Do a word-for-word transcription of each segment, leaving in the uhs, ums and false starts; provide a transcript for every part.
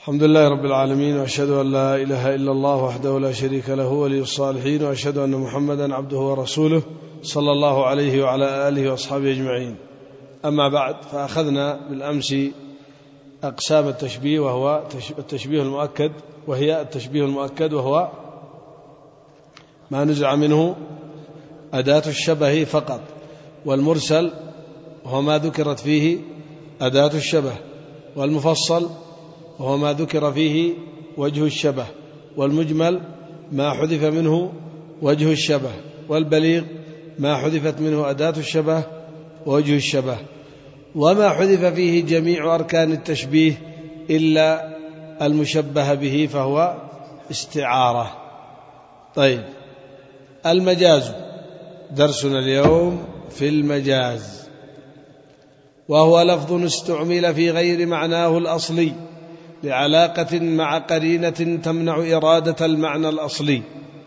الحمد لله رب العالمين، وأشهد أن لا إله إلا الله وحده لا شريك له ولي الصالحين، وأشهد أن محمدا عبده ورسوله صلى الله عليه وعلى آله وأصحابه أجمعين. أما بعد، فأخذنا بالأمس أقسام التشبيه، وهو التشبيه المؤكد وهي التشبيه المؤكد وهو ما نزع منه أداة الشبه فقط، والمرسل وهو ما ذكرت فيه أداة الشبه، والمفصل وهو ما ذكر فيه وجه الشبه، والمجمل ما حذف منه وجه الشبه، والبليغ ما حذفت منه أداة الشبه ووجه الشبه، وما حذف فيه جميع أركان التشبيه إلا المشبه به فهو استعارة. طيب، المجاز درسنا اليوم في المجاز، وهو لفظ استعمل في غير معناه الأصلي لعلاقة مع قرينة تمنع إرادة المعنى الأصلي.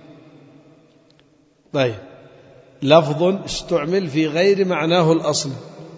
طيب، لفظ استعمل في غير معناه الأصلي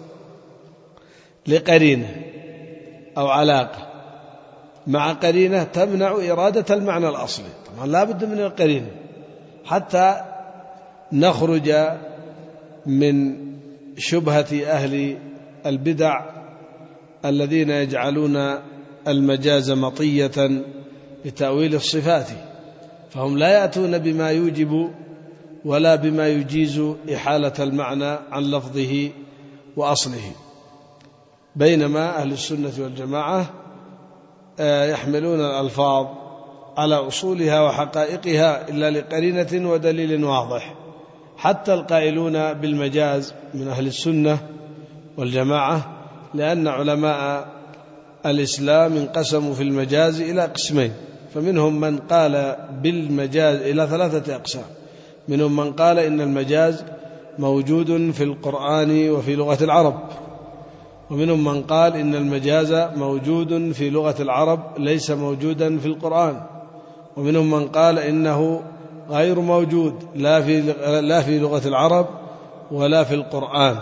لقرينة أو علاقة مع قرينة تمنع إرادة المعنى الأصلي. طبعا لا بد من القرينة حتى نخرج من شبهة أهل البدع الذين يجعلون المجاز مطية لتأويل الصفات، فهم لا يأتون بما يوجب ولا بما يجيز إحالة المعنى عن لفظه وأصله، بينما أهل السنة والجماعة يحملون الألفاظ على أصولها وحقائقها إلا لقرينة ودليل واضح. حتى القائلون بالمجاز من أهل السنة والجماعة، لأن علماء الإسلام انقسموا في المجاز إلى قسمين، فمنهم من قال بالمجاز إلى ثلاثة أقسام. منهم من قال إن المجاز موجود في القرآن وفي لغة العرب، ومنهم من قال إن المجاز موجود في لغة العرب ليس موجودا في القرآن، ومنهم من قال إنه غير موجود لا في لا في لغة العرب ولا في القرآن.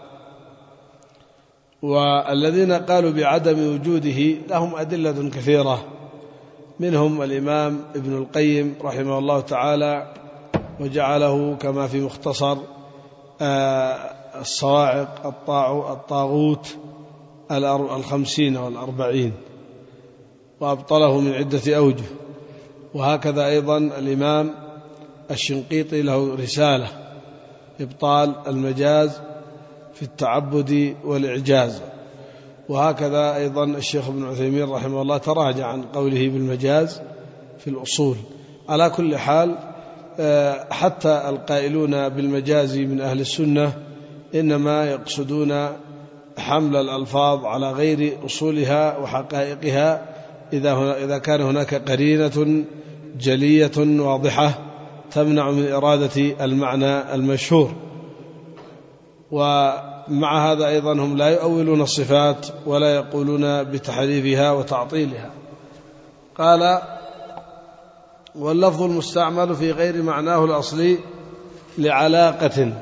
والذين قالوا بعدم وجوده لهم أدلة كثيرة، منهم الإمام ابن القيم رحمه الله تعالى، وجعله كما في مختصر الصواعق الطاغوت الخمسين والأربعين، وأبطله من عدة أوجه. وهكذا أيضا الإمام الشنقيطي له رسالة إبطال المجاز في التعبد والإعجاز. وهكذا أيضا الشيخ ابن عثيمين رحمه الله تراجع عن قوله بالمجاز في الأصول. على كل حال، حتى القائلون بالمجاز من أهل السنة إنما يقصدون حمل الألفاظ على غير أصولها وحقائقها إذا كان هناك قرينة جلية واضحة تمنع من إرادة المعنى المشهور. ومع هذا أيضا هم لا يؤولون الصفات ولا يقولون بتحريفها وتعطيلها. قال: واللفظ المستعمل في غير معناه الأصلي لعلاقة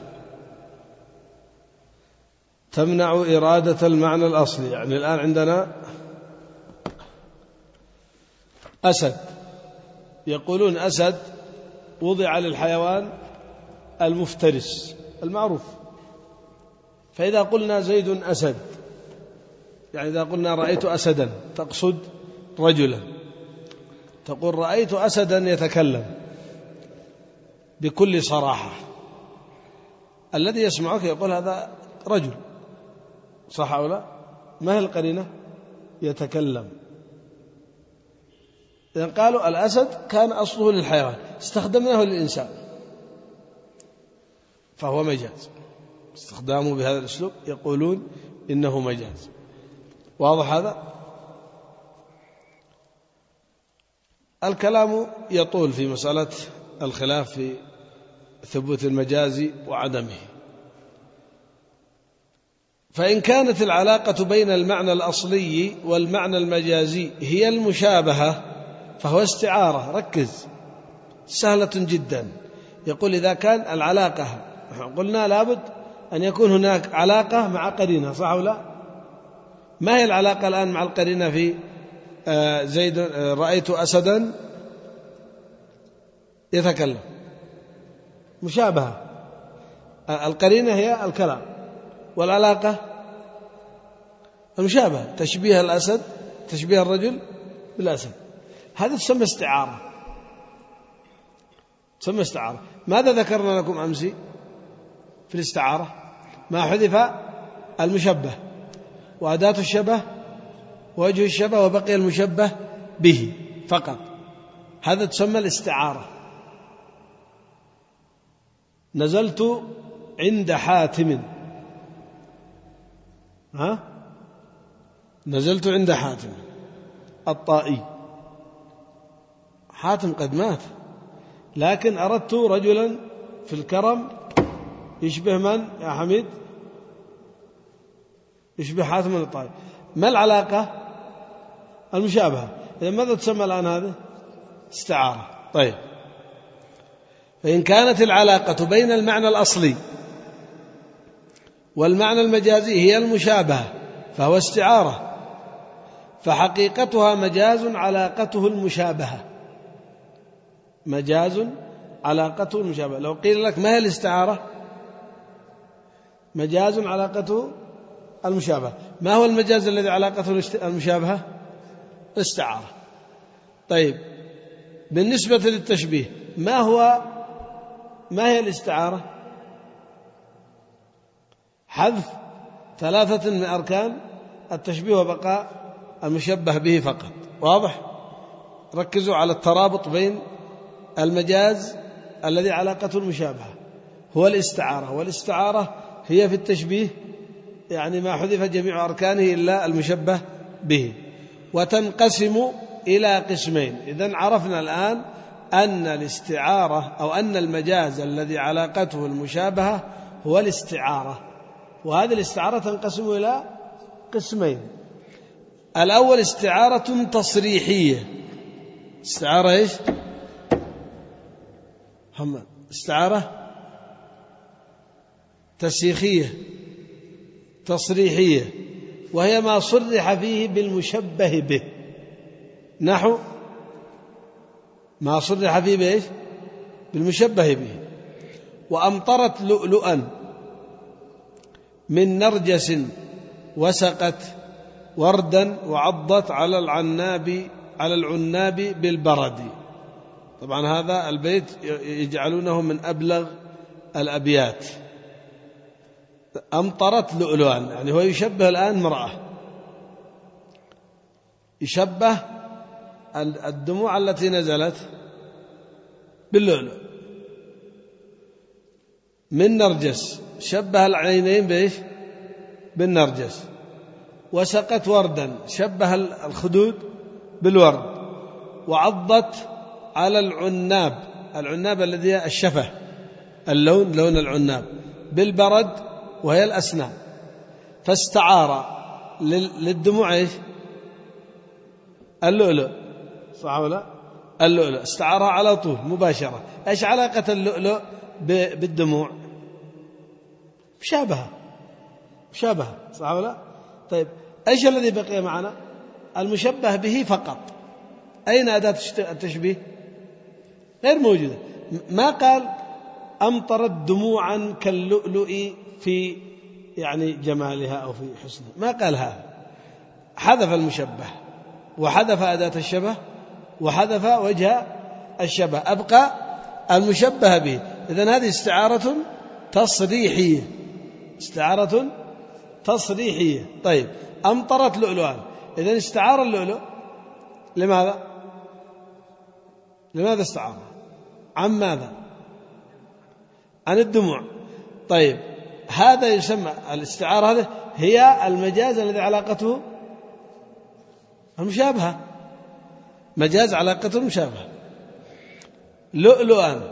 تمنع إرادة المعنى الأصلي. يعني الآن عندنا أسد، يقولون أسد وضع للحيوان المفترس المعروف، فإذا قلنا زيد أسد، يعني إذا قلنا رأيت أسدا تقصد رجلا، تقول رأيت أسدا يتكلم بكل صراحة، الذي يسمعك يقول هذا رجل، صح أو لا؟ ما هي القرينة؟ يتكلم. إذن قالوا الأسد كان أصله للحيوان، استخدمناه للإنسان، فهو مجاز. استخدامه بهذا الأسلوب يقولون إنه مجاز. واضح هذا؟ الكلام يطول في مسألة الخلاف في ثبوت المجاز وعدمه. فإن كانت العلاقة بين المعنى الأصلي والمعنى المجازي هي المشابهة فهو استعارة. ركز، سهلة جدا. يقول إذا كان العلاقة، قلنا لابد أن يكون هناك علاقة مع قرينة، صح ولا؟ ما هي العلاقة الآن مع القرينة في زيد رأيت أسدا يتكلم، مشابهة. القرينة هي الكلام، والعلاقة المشابهة، تشبيه الأسد، تشبيه الرجل بالأسد، هذا تسمى استعارة، تسمى استعارة. ماذا ذكرنا لكم أمس في الاستعارة؟ ما حذف المشبه وأداة الشبه ووجه الشبه وبقي المشبه به فقط، هذا تسمى الاستعارة. نزلت عند حاتم، ها؟ نزلت عند حاتم الطائي، حاتم قد مات، لكن أردت رجلا في الكرم يشبه من يا حميد؟ يشبه حاتم الطائي. ما العلاقة؟ المشابهة. إذا ماذا تسمى الآن هذا؟ استعارة. طيب، فإن كانت العلاقة بين المعنى الأصلي والمعنى المجازي هي المشابهة فهو استعارة، فحقيقتها مجاز علاقته المشابهة، مجاز علاقته المشابهة. لو قيل لك ما هي الاستعارة؟ مجاز علاقته المشابهة. ما هو المجاز الذي علاقته المشابهة؟ الاستعارة. طيب، بالنسبة للتشبيه ما هو ما هي الاستعارة؟ حذف ثلاثة من أركان التشبيه وبقاء المشبه به فقط. واضح؟ ركزوا على الترابط بين المجاز الذي علاقته المشابهة هو الاستعارة، والاستعارة هي في التشبيه يعني ما حذف جميع أركانه إلا المشبه به، وتنقسم إلى قسمين. إذن عرفنا الآن أن الاستعارة أو أن المجاز الذي علاقته المشابهة هو الاستعارة، وهذه الاستعارة تنقسم إلى قسمين. الأول استعارة تصريحية. استعارة إيش؟ محمد، استعارة تسيخية تصريحية، وهي ما صرح فيه بالمشبه به، نحو ما صرح فيه بإيش؟ بالمشبه به. وأمطرت لؤلؤا من نرجس وسقت وردا وعضت على العناب على العناب بالبرد. طبعا هذا البيت يجعلونه من أبلغ الأبيات. أمطرت لؤلؤا يعني هو يشبه الآن مرأة، يشبه الدموع التي نزلت باللؤلؤ. من نرجس شبه العينين بإيش؟ بالنرجس. وسقت وردا شبه الخدود بالورد. وعضت على العناب، العناب الذي هي الشفة، اللون لون العناب، بالبرد وهي الأسنان. فاستعار للدموع إيش؟ اللؤلؤ، صح ولا؟ اللؤلؤ استعارها على طول مباشرة. إيش علاقة اللؤلؤ بالدموع؟ مشابهة، مشابهة، صح ولا؟ طيب، إيش الذي بقي معنا؟ المشبه به فقط. أين أداة التشبيه؟ غير موجودة. ما قال أمطرت دموعا كاللؤلؤ في يعني جمالها أو في حسنها، ما قال هذا. حذف المشبه وحذف أداة الشبه وحذف وجه الشبه، أبقى المشبه به. إذن هذه استعارة تصريحية، استعارة تصريحية. طيب، أمطرت لؤلؤا، إذن استعار اللؤلؤ لماذا؟ لماذا استعار؟ عن ماذا؟ عن الدموع. طيب، هذا يسمى الاستعارة، هذه هي المجاز الذي علاقته المشابهة، مجاز علاقته المشابهة. لؤلؤا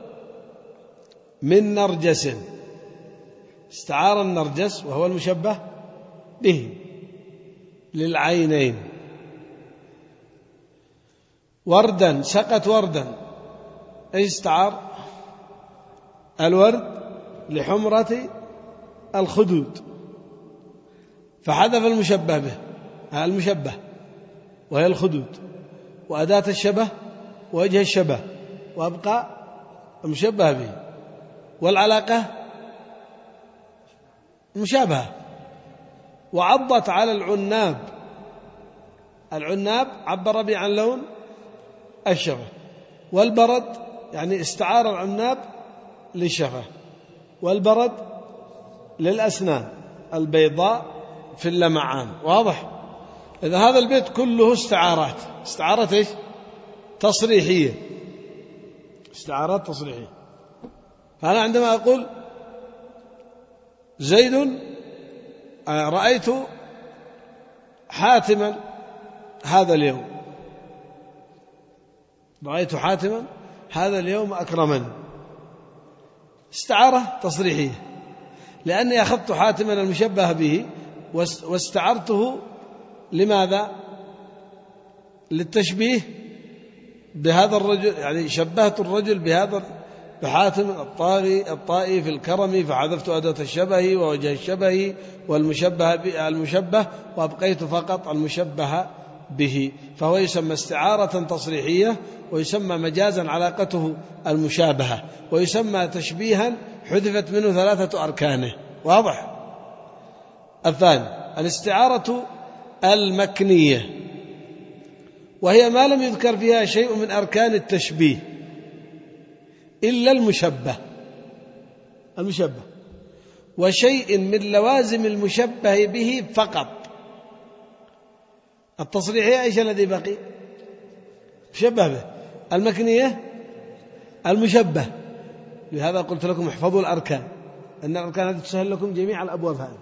من نرجس، استعار النرجس وهو المشبه به للعينين. وردا سقت وردا، ايش استعار؟ الورد لحمرة الخدود، فحذف المشبه به المشبه وهي الخدود، وأداة الشبه ووجه الشبه، وأبقى المشبه به، والعلاقة مشابهة. وعضت على العناب، العناب عبر به عن لون الشفة، والبرد يعني استعار العناب للشفة، والبرد للأسنان البيضاء في اللمعان. واضح؟ إذا هذا البيت كله استعارات، استعارات إيش؟ تصريحية، استعارات تصريحية. فأنا عندما أقول زيد رأيت حاتما هذا اليوم، رأيت حاتما هذا اليوم أكرمني، استعارة تصريحية، لأني أخذت حاتما المشبه به واستعرته لماذا؟ للتشبيه بهذا الرجل، يعني شبهت الرجل بهذا بحاتم الطائي الطائي في الكرم، فحذفت أداة الشبه ووجه الشبه والمشبه المشبه، وأبقيت فقط المشبه به، فهو يسمى استعارة تصريحية، ويسمى مجازا علاقته المشابهة، ويسمى تشبيها حذفت منه ثلاثة أركانه. واضح؟ الثاني الاستعارة المكنية، وهي ما لم يذكر فيها شيء من أركان التشبيه إلا المشبه المشبه وشيء من لوازم المشبه به فقط. التصريحية إيش الذي بقي؟ مشبه به. المكنية المشبه. لهذا قلت لكم احفظوا الأركان، أن الأركان هذه تسهل لكم جميع الأبواب هذه.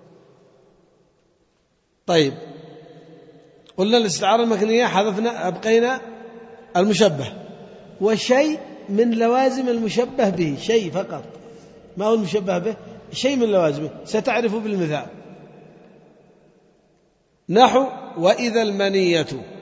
طيب، قلنا الاستعارة المكنية حذفنا أبقينا المشبه، وشيء من لوازم المشبه به، شيء فقط. ما هو المشبه به؟ شيء من لوازمه، ستعرفه بالمثال. نحو وإذا المنية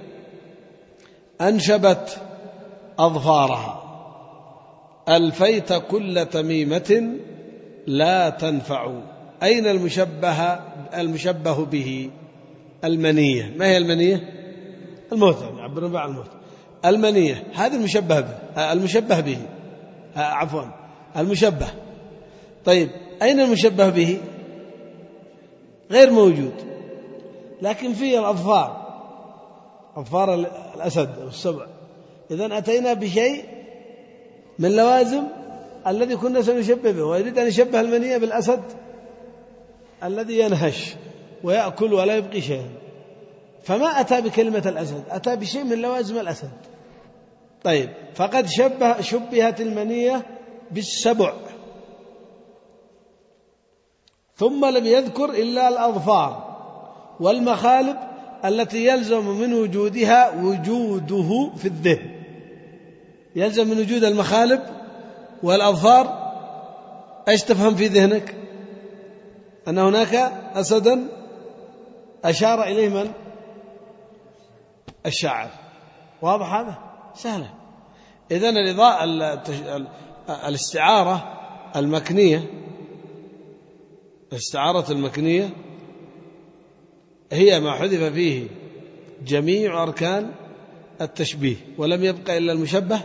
أنشبت أظفارها ألفيت كل تميمة لا تنفع. أين المشبه المشبه به؟ المنية. ما هي المنية؟ الموت، يعبرون بها عن الموت. المنية هذا المشبه به، المشبه به عفوا المشبه. طيب، أين المشبه به؟ غير موجود، لكن فيه الأظفار، أظفار الأسد والسبع. إذن أتينا بشيء من لوازم الذي كنا سنشبه به، ويريد أن يشبه المنية بالأسد الذي ينهش ويأكل ولا يبقي شيئا، فما أتى بكلمة الأسد، أتى بشيء من لوازم الأسد. طيب، فقد شبه شبهت المنية بالسبع، ثم لم يذكر إلا الأظفار والمخالب التي يلزم من وجودها وجوده في الذهن. يلزم من وجود المخالب والأظفار ايش تفهم في ذهنك؟ أن هناك أسدا أشار إليه من؟ الشاعر. واضح هذا؟ سهلة. إذن الإضاءة الاستعارة المكنية، الاستعارة المكنية هي ما حذف فيه جميع أركان التشبيه ولم يبقى إلا المشبه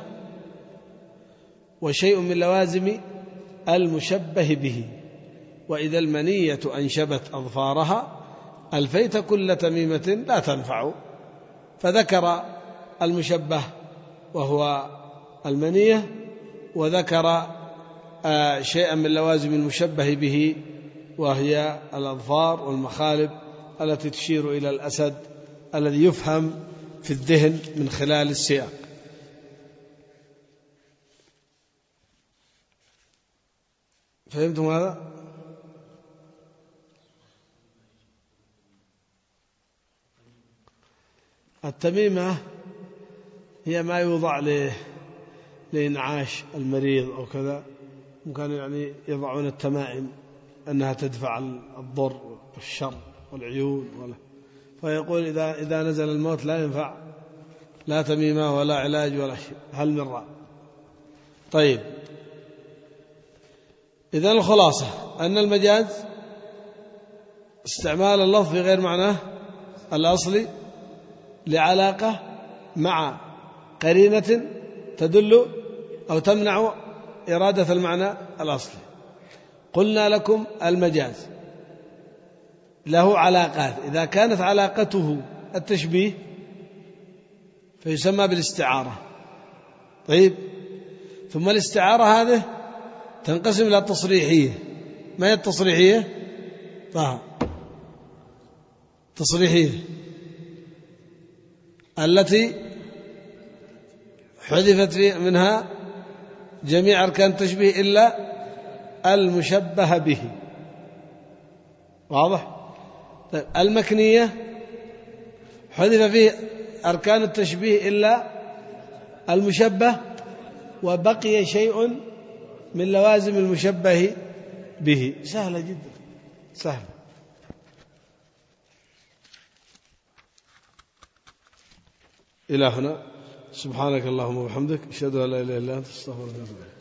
وشيء من لوازم المشبه به. وإذا المنية أنشبت أظفارها ألفيت كل تميمة لا تنفع، فذكر المشبه وهو المنية، وذكر شيئا من لوازم المشبه به وهي الأظفار والمخالب التي تشير إلى الأسد الذي يفهم في الذهن من خلال السياق. فهمتم هذا؟ التميمة هي ما يوضع لإنعاش المريض أو كذا، ممكن يعني يضعون التمائم أنها تدفع الضر والشر والعيون ولا، فيقول إذا إذا نزل الموت لا ينفع لا تميمة ولا علاج ولا شيء، هل من رأى. طيب، إذن الخلاصة أن المجاز استعمال اللفظ في غير معناه الأصلي لعلاقة مع قرينة تدل أو تمنع إرادة المعنى الأصلي. قلنا لكم المجاز له علاقات، إذا كانت علاقته التشبيه فيسمى بالاستعارة. طيب، ثم الاستعارة هذه تنقسم إلى تصريحية. ما هي التصريحية؟ طه تصريحية التي حذفت منها جميع أركان التشبيه إلا المشبه به. واضح؟ طيب، المكنية حذف فيه أركان التشبيه إلا المشبه وبقي شيء من لوازم المشبه به. سهلة جدا، سهلة. إلى هنا. سبحانك اللهم وبحمدك، أشهد أن لا إله إلا أنت، أستغفرك وأتوب إليك.